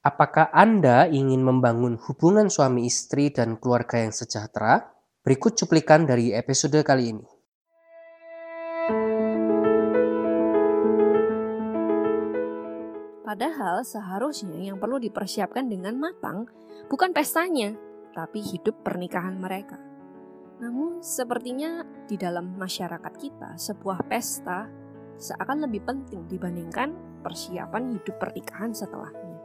Apakah Anda ingin membangun hubungan suami istri dan keluarga yang sejahtera? Berikut cuplikan dari episode kali ini. Padahal seharusnya yang perlu dipersiapkan dengan matang bukan pestanya, tapi hidup pernikahan mereka. Namun sepertinya di dalam masyarakat kita sebuah pesta seakan lebih penting dibandingkan persiapan hidup pernikahan setelahnya.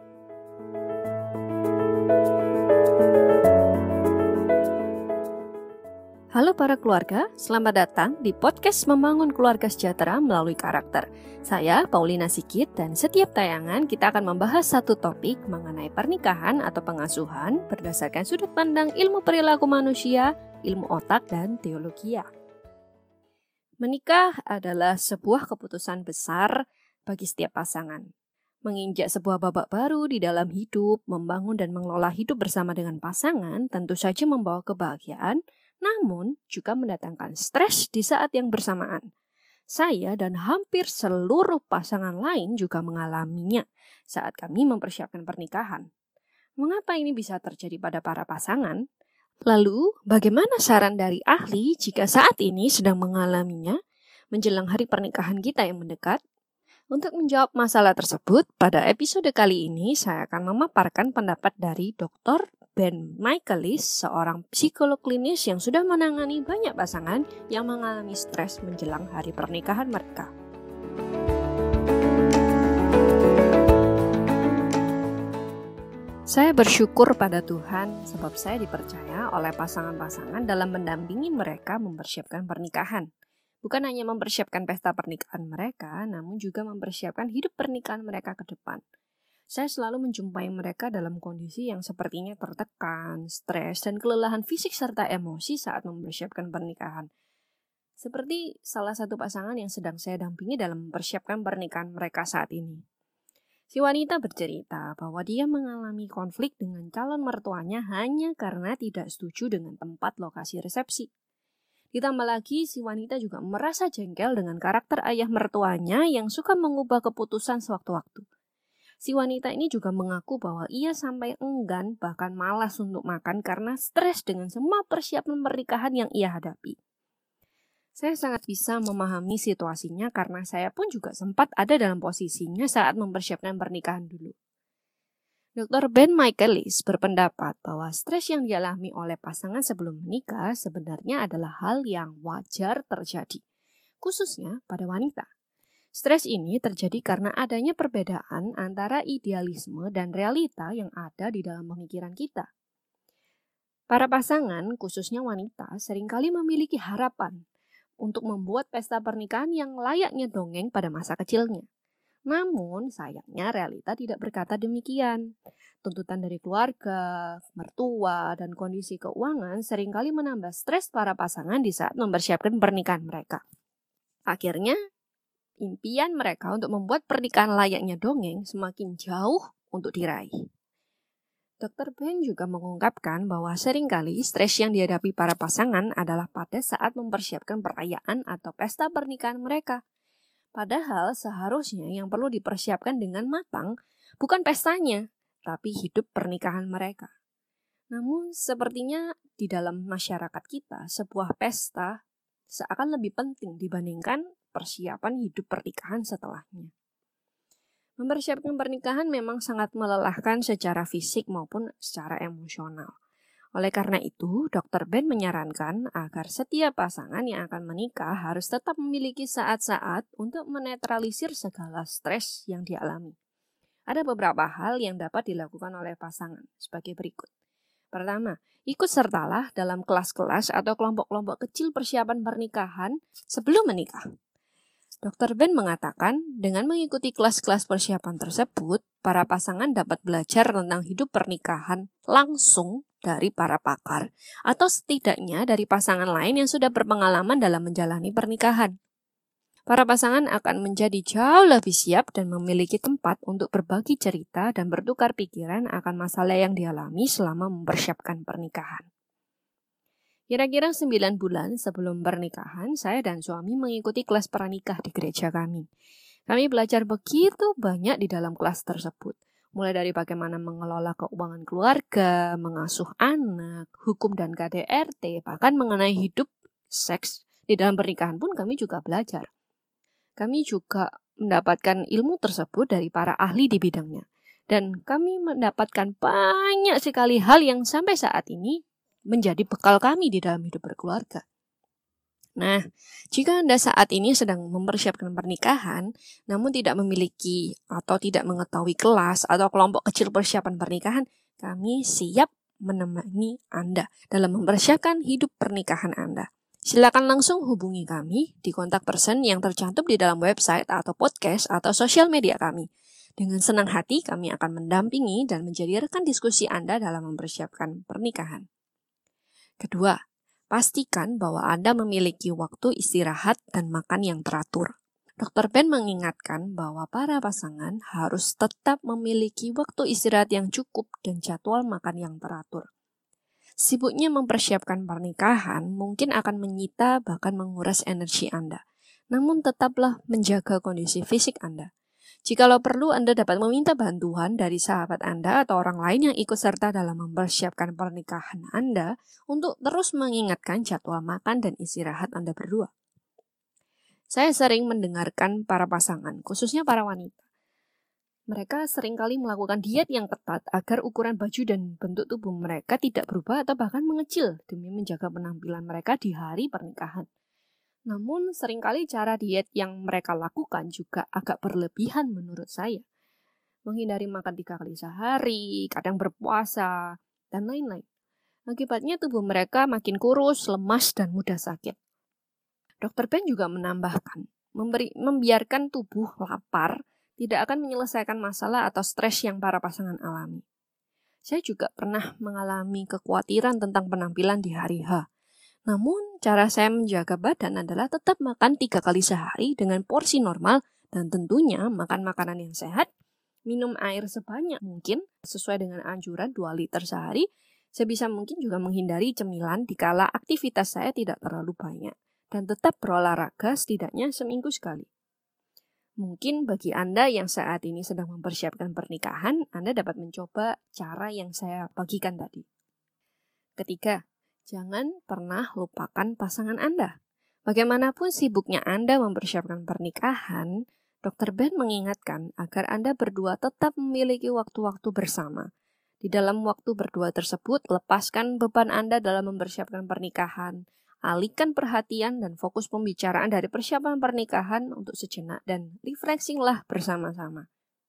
Halo para keluarga, selamat datang di podcast Membangun Keluarga Sejahtera melalui Karakter. Saya Paulina Sikit dan setiap tayangan kita akan membahas satu topik mengenai pernikahan atau pengasuhan berdasarkan sudut pandang ilmu perilaku manusia, ilmu otak, dan teologi. Menikah adalah sebuah keputusan besar bagi setiap pasangan. Menginjak sebuah babak baru di dalam hidup, membangun dan mengelola hidup bersama dengan pasangan tentu saja membawa kebahagiaan, namun juga mendatangkan stres di saat yang bersamaan. Saya dan hampir seluruh pasangan lain juga mengalaminya saat kami mempersiapkan pernikahan. Mengapa ini bisa terjadi pada para pasangan? Lalu, bagaimana saran dari ahli jika saat ini sedang mengalaminya menjelang hari pernikahan kita yang mendekat? Untuk menjawab masalah tersebut, pada episode kali ini saya akan memaparkan pendapat dari Dr. Ben Michaelis, seorang psikolog klinis yang sudah menangani banyak pasangan yang mengalami stres menjelang hari pernikahan mereka. Saya bersyukur pada Tuhan sebab saya dipercaya oleh pasangan-pasangan dalam mendampingi mereka mempersiapkan pernikahan. Bukan hanya mempersiapkan pesta pernikahan mereka, namun juga mempersiapkan hidup pernikahan mereka ke depan. Saya selalu menjumpai mereka dalam kondisi yang sepertinya tertekan, stres, dan kelelahan fisik serta emosi saat mempersiapkan pernikahan. Seperti salah satu pasangan yang sedang saya dampingi dalam mempersiapkan pernikahan mereka saat ini. Si wanita bercerita bahwa dia mengalami konflik dengan calon mertuanya hanya karena tidak setuju dengan tempat lokasi resepsi. Ditambah lagi, si wanita juga merasa jengkel dengan karakter ayah mertuanya yang suka mengubah keputusan sewaktu-waktu. Si wanita ini juga mengaku bahwa ia sampai enggan bahkan malas untuk makan karena stres dengan semua persiapan pernikahan yang ia hadapi. Saya sangat bisa memahami situasinya karena saya pun juga sempat ada dalam posisinya saat mempersiapkan pernikahan dulu. Dr. Ben Michaelis berpendapat bahwa stres yang dialami oleh pasangan sebelum menikah sebenarnya adalah hal yang wajar terjadi, khususnya pada wanita. Stres ini terjadi karena adanya perbedaan antara idealisme dan realita yang ada di dalam pemikiran kita. Para pasangan, khususnya wanita, seringkali memiliki harapan untuk membuat pesta pernikahan yang layaknya dongeng pada masa kecilnya. Namun, sayangnya realita tidak berkata demikian. Tuntutan dari keluarga, mertua, dan kondisi keuangan seringkali menambah stres para pasangan di saat mempersiapkan pernikahan mereka. Akhirnya, impian mereka untuk membuat pernikahan layaknya dongeng semakin jauh untuk diraih. Dr. Ben juga mengungkapkan bahwa seringkali stres yang dihadapi para pasangan adalah pada saat mempersiapkan perayaan atau pesta pernikahan mereka. Padahal seharusnya yang perlu dipersiapkan dengan matang bukan pestanya, tapi hidup pernikahan mereka. Namun sepertinya di dalam masyarakat kita sebuah pesta seakan lebih penting dibandingkan persiapan hidup pernikahan setelahnya. Mempersiapkan pernikahan memang sangat melelahkan secara fisik maupun secara emosional. Oleh karena itu, Dr. Ben menyarankan agar setiap pasangan yang akan menikah harus tetap memiliki saat-saat untuk menetralisir segala stres yang dialami. Ada beberapa hal yang dapat dilakukan oleh pasangan sebagai berikut. Pertama, ikut sertalah dalam kelas-kelas atau kelompok-kelompok kecil persiapan pernikahan sebelum menikah. Dr. Ben mengatakan, dengan mengikuti kelas-kelas persiapan tersebut, para pasangan dapat belajar tentang hidup pernikahan langsung dari para pakar, atau setidaknya dari pasangan lain yang sudah berpengalaman dalam menjalani pernikahan. Para pasangan akan menjadi jauh lebih siap dan memiliki tempat untuk berbagi cerita dan bertukar pikiran akan masalah yang dialami selama mempersiapkan pernikahan. Kira-kira 9 bulan sebelum pernikahan, saya dan suami mengikuti kelas pranikah di gereja kami. Kami belajar begitu banyak di dalam kelas tersebut. Mulai dari bagaimana mengelola keuangan keluarga, mengasuh anak, hukum dan KDRT, bahkan mengenai hidup seks di dalam pernikahan pun kami juga belajar. Kami juga mendapatkan ilmu tersebut dari para ahli di bidangnya. Dan kami mendapatkan banyak sekali hal yang sampai saat ini menjadi bekal kami di dalam hidup berkeluarga. Nah, jika Anda saat ini sedang mempersiapkan pernikahan, namun tidak memiliki atau tidak mengetahui kelas atau kelompok kecil persiapan pernikahan, kami siap menemani Anda dalam mempersiapkan hidup pernikahan Anda. Silakan langsung hubungi kami di kontak person yang tercantum di dalam website atau podcast atau sosial media kami. Dengan senang hati kami akan mendampingi dan menjadi rekan diskusi Anda dalam mempersiapkan pernikahan. Kedua, pastikan bahwa Anda memiliki waktu istirahat dan makan yang teratur. Dr. Ben mengingatkan bahwa para pasangan harus tetap memiliki waktu istirahat yang cukup dan jadwal makan yang teratur. Sibuknya mempersiapkan pernikahan mungkin akan menyita bahkan menguras energi Anda. Namun tetaplah menjaga kondisi fisik Anda. Jikalau perlu, Anda dapat meminta bantuan dari sahabat Anda atau orang lain yang ikut serta dalam mempersiapkan pernikahan Anda untuk terus mengingatkan jadwal makan dan istirahat Anda berdua. Saya sering mendengarkan para pasangan, khususnya para wanita. Mereka seringkali melakukan diet yang ketat agar ukuran baju dan bentuk tubuh mereka tidak berubah atau bahkan mengecil demi menjaga penampilan mereka di hari pernikahan. Namun seringkali cara diet yang mereka lakukan juga agak berlebihan menurut saya. Menghindari makan 3 kali sehari, kadang berpuasa, dan lain-lain. Akibatnya tubuh mereka makin kurus, lemas, dan mudah sakit. Dr. Ben juga menambahkan, membiarkan tubuh lapar tidak akan menyelesaikan masalah atau stres yang para pasangan alami. Saya juga pernah mengalami kekhawatiran tentang penampilan di hari H. Namun, cara saya menjaga badan adalah tetap makan 3 kali sehari dengan porsi normal dan tentunya makan makanan yang sehat, minum air sebanyak mungkin sesuai dengan anjuran 2 liter sehari, sebisa mungkin juga menghindari cemilan dikala aktivitas saya tidak terlalu banyak, dan tetap berolahraga setidaknya seminggu sekali. Mungkin bagi Anda yang saat ini sedang mempersiapkan pernikahan, Anda dapat mencoba cara yang saya bagikan tadi. Ketiga, jangan pernah lupakan pasangan Anda. Bagaimanapun sibuknya Anda mempersiapkan pernikahan, Dr. Ben mengingatkan agar Anda berdua tetap memiliki waktu-waktu bersama. Di dalam waktu berdua tersebut, lepaskan beban Anda dalam mempersiapkan pernikahan, alihkan perhatian dan fokus pembicaraan dari persiapan pernikahan untuk sejenak dan refreshinglah bersama-sama.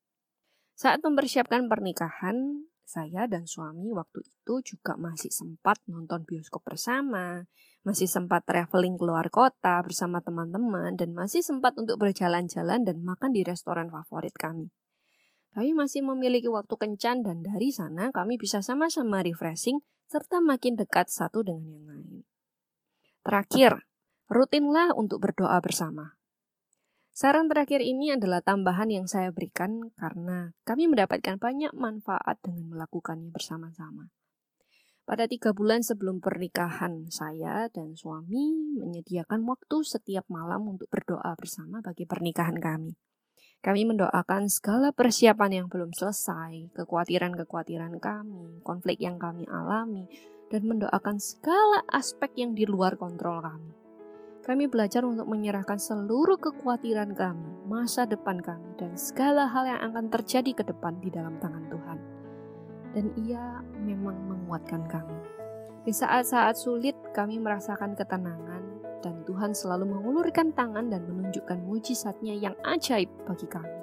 Saat mempersiapkan pernikahan, saya dan suami waktu itu juga masih sempat nonton bioskop bersama, masih sempat traveling keluar kota bersama teman-teman, dan masih sempat untuk berjalan-jalan dan makan di restoran favorit kami. Kami masih memiliki waktu kencan dan dari sana kami bisa sama-sama refreshing serta makin dekat satu dengan yang lain. Terakhir, rutinlah untuk berdoa bersama. Saran terakhir ini adalah tambahan yang saya berikan karena kami mendapatkan banyak manfaat dengan melakukannya bersama-sama. Pada 3 bulan sebelum pernikahan, saya dan suami menyediakan waktu setiap malam untuk berdoa bersama bagi pernikahan kami. Kami mendoakan segala persiapan yang belum selesai, kekhawatiran-kekhawatiran kami, konflik yang kami alami, dan mendoakan segala aspek yang di luar kontrol kami. Kami belajar untuk menyerahkan seluruh kekhawatiran kami, masa depan kami, dan segala hal yang akan terjadi ke depan di dalam tangan Tuhan. Dan Ia memang menguatkan kami. Di saat-saat sulit, kami merasakan ketenangan, dan Tuhan selalu mengulurkan tangan dan menunjukkan mujizat-Nya yang ajaib bagi kami.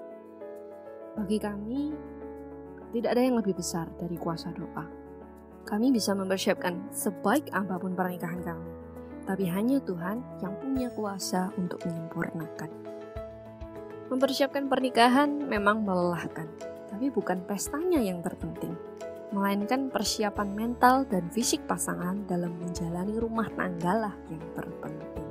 Bagi kami, tidak ada yang lebih besar dari kuasa doa. Kami bisa mempersiapkan sebaik apapun pernikahan kami. Tapi hanya Tuhan yang punya kuasa untuk menyempurnakan. Mempersiapkan pernikahan memang melelahkan, tapi bukan pestanya yang terpenting, melainkan persiapan mental dan fisik pasangan dalam menjalani rumah tangga lah yang terpenting.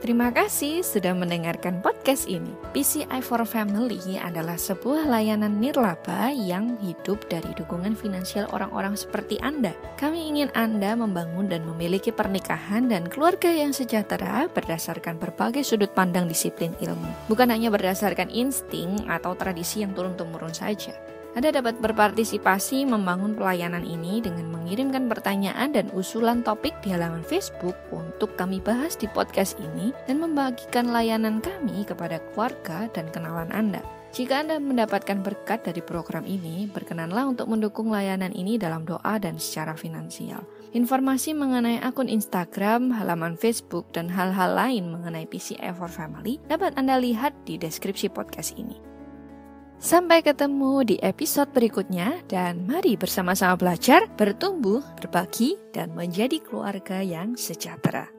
Terima kasih sudah mendengarkan podcast ini. PCI for Family adalah sebuah layanan nirlaba yang hidup dari dukungan finansial orang-orang seperti Anda. Kami ingin Anda membangun dan memiliki pernikahan dan keluarga yang sejahtera berdasarkan berbagai sudut pandang disiplin ilmu. Bukan hanya berdasarkan insting atau tradisi yang turun-temurun saja. Anda dapat berpartisipasi membangun pelayanan ini dengan mengirimkan pertanyaan dan usulan topik di halaman Facebook untuk kami bahas di podcast ini dan membagikan layanan kami kepada keluarga dan kenalan Anda. Jika Anda mendapatkan berkat dari program ini, berkenanlah untuk mendukung layanan ini dalam doa dan secara finansial. Informasi mengenai akun Instagram, halaman Facebook, dan hal-hal lain mengenai PCI for Family dapat Anda lihat di deskripsi podcast ini. Sampai ketemu di episode berikutnya dan mari bersama-sama belajar, bertumbuh, berbagi, dan menjadi keluarga yang sejahtera.